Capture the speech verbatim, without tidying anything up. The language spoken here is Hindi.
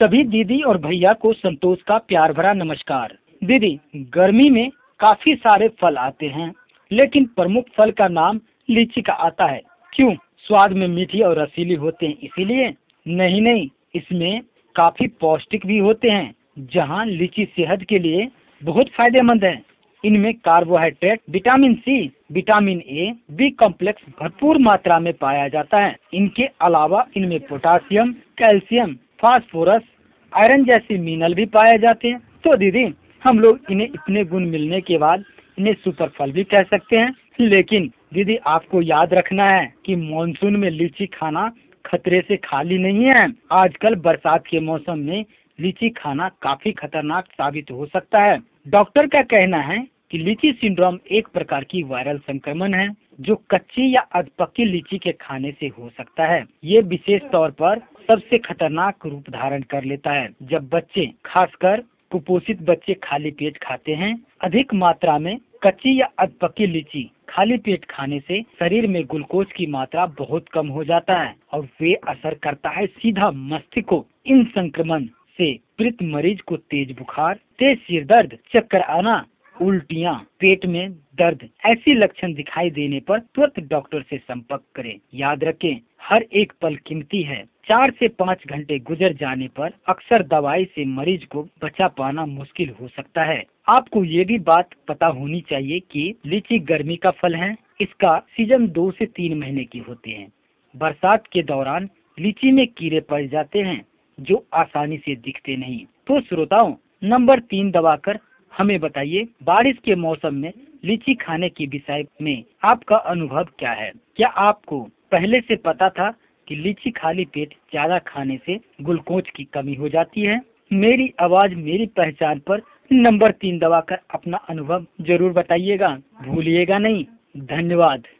सभी दीदी और भैया को संतोष का प्यार भरा नमस्कार। दीदी, गर्मी में काफी सारे फल आते हैं, लेकिन प्रमुख फल का नाम लीची का आता है। क्यों? स्वाद में मीठी और रसीली होते हैं इसीलिए? नहीं नहीं, इसमें काफी पौष्टिक भी होते हैं। जहां लीची सेहत के लिए बहुत फायदेमंद है। इनमें carbohydrate, vitamin C, vitamin A, B complex भरपूर मात्रा में पाया जाता है। इनके अलावा इनमें पोटासियम, कैल्शियम, फास्फोरस, आयरन जैसे मिनरल भी पाए जाते हैं। तो दीदी, हम लोग इन्हें इतने गुण मिलने के बाद इन्हें सुपर फल भी कह सकते हैं। लेकिन दीदी, आपको याद रखना है कि मानसून में लीची खाना खतरे से खाली नहीं है। आजकल बरसात के मौसम में लीची खाना काफी खतरनाक साबित हो सकता है। डॉक्टर का कहना है कि लीची सिंड्रोम एक प्रकार की वायरल संक्रमण है जो कच्ची या अधपकी लीची के खाने से हो सकता है। ये विशेष तौर पर सबसे खतरनाक रूप धारण कर लेता है जब बच्चे, खासकर कुपोषित बच्चे, खाली पेट खाते हैं। अधिक मात्रा में कच्ची या अधपकी लीची खाली पेट खाने से शरीर में ग्लूकोज की मात्रा बहुत कम हो जाता है और वे असर करता है सीधा मस्तिष्क को। इन संक्रमण से पीड़ित मरीज को तेज बुखार, तेज सिर दर्द, चक्कर आना, उल्टियाँ, पेट में दर्द ऐसी लक्षण दिखाई देने पर तुरंत डॉक्टर से संपर्क करें। याद रखें, हर एक पल कीमती है। चार से पाँच घंटे गुजर जाने पर अक्सर दवाई से मरीज को बचा पाना मुश्किल हो सकता है। आपको ये भी बात पता होनी चाहिए कि लीची गर्मी का फल है। इसका सीजन दो से तीन महीने की होते हैं। बरसात के दौरान लीची में कीड़े पड़ जाते हैं जो आसानी से दिखते नहीं। तो श्रोताओं, नंबर तीन दबाकर हमें बताइए, बारिश के मौसम में लीची खाने के विषय में आपका अनुभव क्या है? क्या आपको पहले से पता था कि लीची खाली पेट ज्यादा खाने से ग्लूकोज की कमी हो जाती है? मेरी आवाज मेरी पहचान पर नंबर तीन दबाकर अपना अनुभव जरूर बताइएगा, भूलिएगा नहीं। धन्यवाद।